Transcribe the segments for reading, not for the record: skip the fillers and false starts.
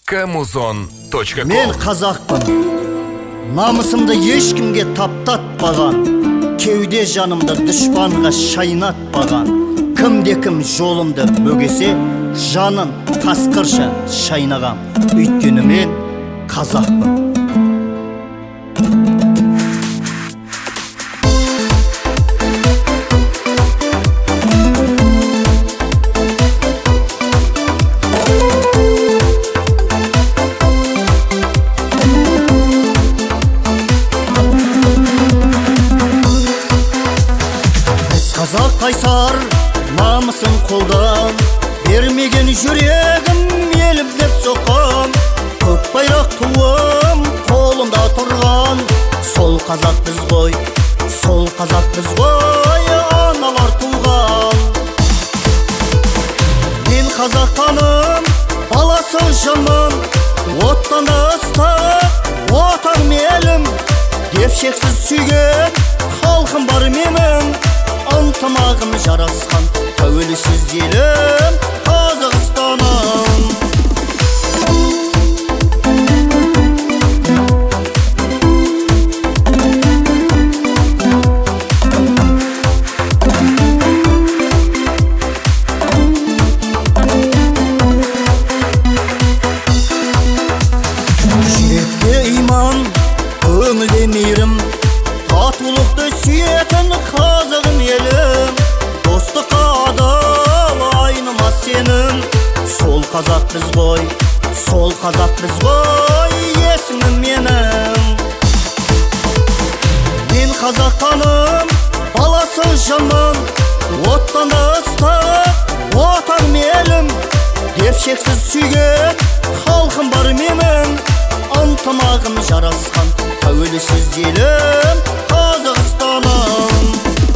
Kamuzon.com. Мен қазақпын, намысымды ешкімге таптатпаған, кеуде жанымды дұшпанға шайнатпаған. Кімде-кім жолымды бөгесе, жанын қасқырша шайнағам. Өйткені мен қазақпын. Қазақ қайсар, намысын қолдан, бермеген жүрегім еліп деп соққан. Көк байрақ туым қолында тұрған, сол қазақ біз ғой, сол қазақ біз ғой, аналар туған. Мен қазақтаным, баласы жанмын, оттан ыстық, отаным елім, деп шексіз сүйген халқым бар менің. Ынтымағым жарасқан тәуелсіз елім Қазақстаным. Жүректе иман, көңілде мейірім, татулықты сүйетін қазағым елім. Достыққа адал айнымас сенім, сол қазақ біз ғой, сол қазақ біз ғой, есімім менің. Мен қазақтаным, баласы жанмын, оттан ыстық, отаным елім, деп шексіз сүйген халқым бар менің. Ынтымағым жарасқан тәуелсіз елім Қазақстаным.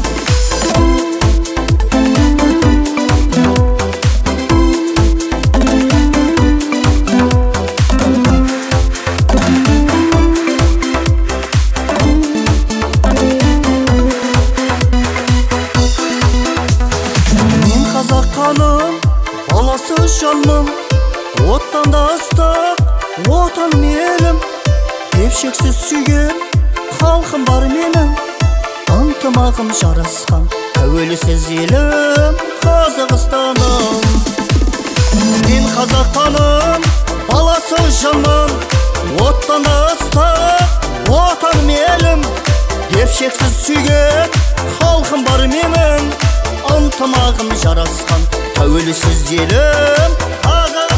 Мен қазаққаным, баласы жанмын, оттан да ыстық, отаным елім, деп шексіз сүйген халқым бар менің. Ынтымағым жарасқан тәуелсіз елім Қазақстаным. Мен қазақтаным, баласы жанмын, оттан да ыстық, отаным елім, деп шексіз сүйген халқым бар менің. Ынтымағым жарасқан тәуелсіз елім Қазақстаным.